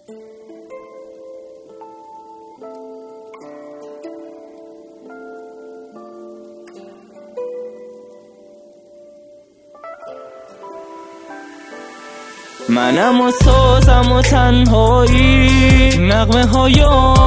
منم و سازم و تنهایی، نغمه های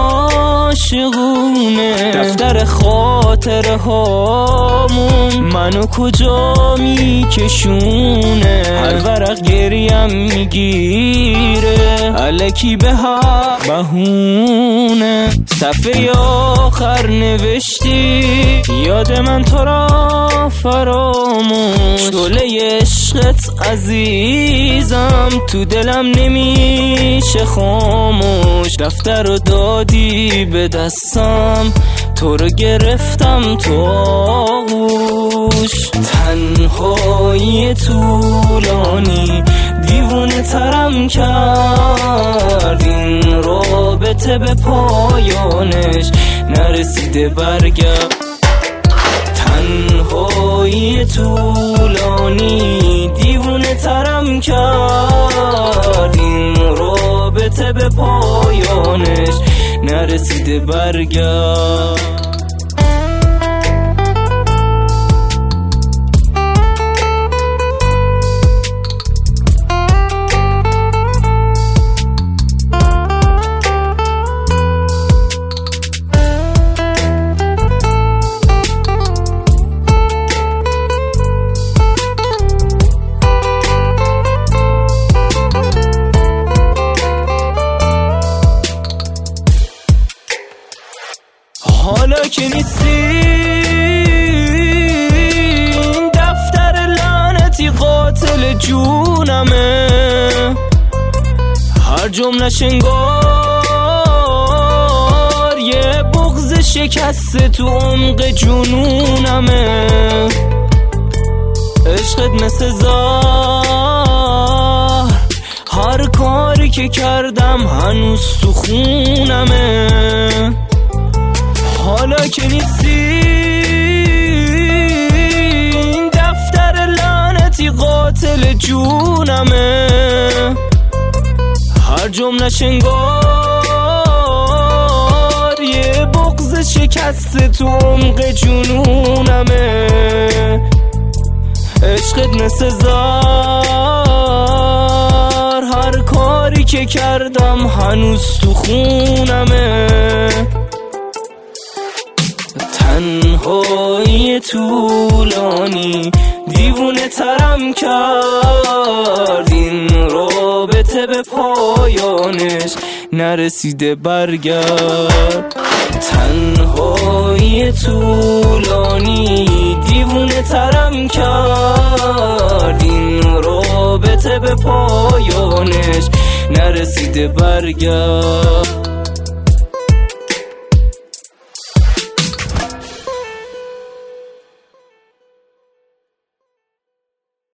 عاشقونه، دفتر خاطره هامون منو کجا میکشونه. هر ورق گریم میگیره الکی به هر بهونه. صفحه آخر نوشتی یاد من تو را فراموش. شعله عشقت عزیزم تو دلم نمیشه خاموش. دفتر رو دادی به دستم تو رو گرفتم تو آغوش. تنهایی طولانی دیوونه ترم کرد، این رابطه به پایانش نرسیده برگرد. تنهایی طولانی دیوونه ترم کرد، این رابطه به پایانش نرسیده برگرد. حالا که نیستی دفتر لعنتی قاتل جونمه. هر جمله‌ش انگار یه بغض شکسته تو عمق جنونمه. عشقت مثل زهر، هر کاری که کردم هنوز تو خونمه. حالا که نیستی دفتر لعنتی قاتل جونمه. هر جمله‌ش انگار یه بغض شکسته تو عمق جنونمه. عشقت مثل زهر، هر کاری که کردم هنوز تو خونمه. تنهایی طولانی دیوونه ترم کرد، این رابطه به پایانش نرسیده برگرد. تنهایی طولانی دیوونه ترم کرد، این رابطه به پایانش نرسیده برگرد.